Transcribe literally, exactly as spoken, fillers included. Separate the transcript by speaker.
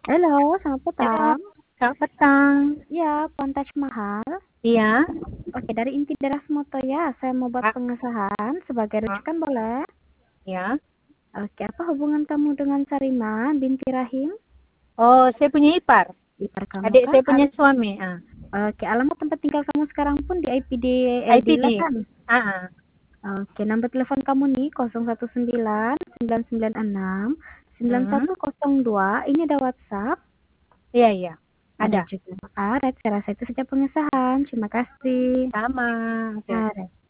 Speaker 1: Halo, selamat
Speaker 2: Halo,
Speaker 1: petang.
Speaker 2: selamat petang.
Speaker 1: Ya, Puan Taj Mahal.
Speaker 2: Iya.
Speaker 1: Oke, dari inti Deras Moto ya, saya mau buat
Speaker 2: Kak.
Speaker 1: pengesahan sebagai
Speaker 2: Kak.
Speaker 1: rujukan boleh?
Speaker 2: Ya.
Speaker 1: Oke, apa hubungan kamu dengan Sarima binti Rahim?
Speaker 2: Oh, saya punya ipar.
Speaker 1: Ipar kamu
Speaker 2: Adik
Speaker 1: kah?
Speaker 2: saya punya
Speaker 1: Al
Speaker 2: suami. Ah.
Speaker 1: Oke, alamat tempat tinggal kamu sekarang pun di I P D L D
Speaker 2: I P D.
Speaker 1: kan?
Speaker 2: Ah, ah.
Speaker 1: Oke, nomor telepon kamu nih nol satu sembilan sembilan sembilan enam sembilan
Speaker 2: Hmm.
Speaker 1: satu nol dua. Ini ada WhatsApp?
Speaker 2: Iya, iya.
Speaker 1: Ada
Speaker 2: Ada.
Speaker 1: juga. Alright, saya rasa itu saja pengesahan. Terima kasih.
Speaker 2: Sama. Oke, oke.
Speaker 1: Alright.